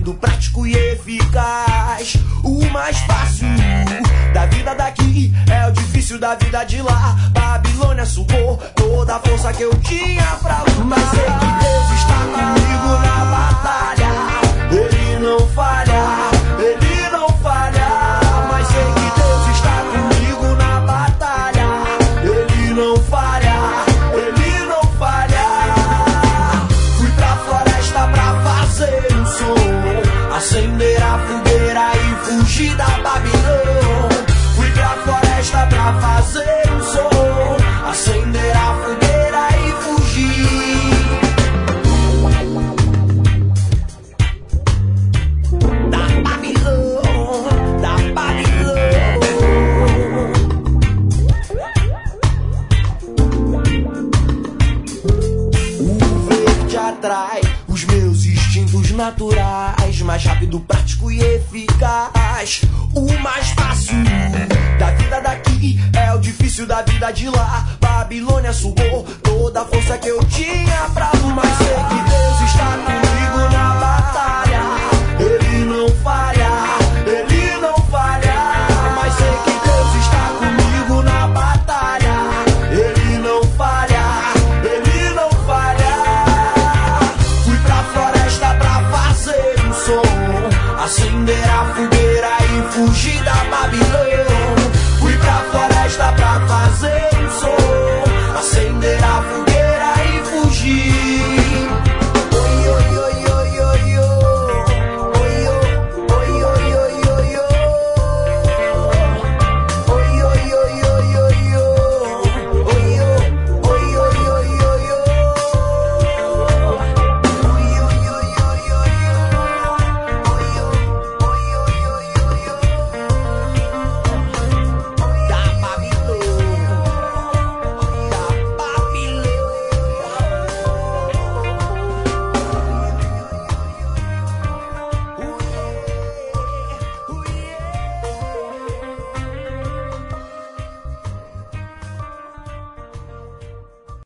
rápido, prático e eficaz. O mais fácil da vida daqui é o difícil da vida de lá. Babilônia sugou toda a força que eu tinha pra lutar. Mas sei que Deus está comigo na batalha. Ele não falha, ele não falha. Mas sei que Deus está comigo na batalha. Ele não falha, ele não falha. Fui pra floresta pra fazer um som, acender a fogueira e fugir da Babilônia. Fui pra floresta pra fazer um som, acender a fogueira e fugir da Babilônia, da Babilônia. O verde atrai os meus instintos naturais, mais rápido, prático e eficaz. O mais fácil da vida daqui é o difícil da vida de lá. Babilônia sugou toda a força que eu tinha pra lutar. Mas sei que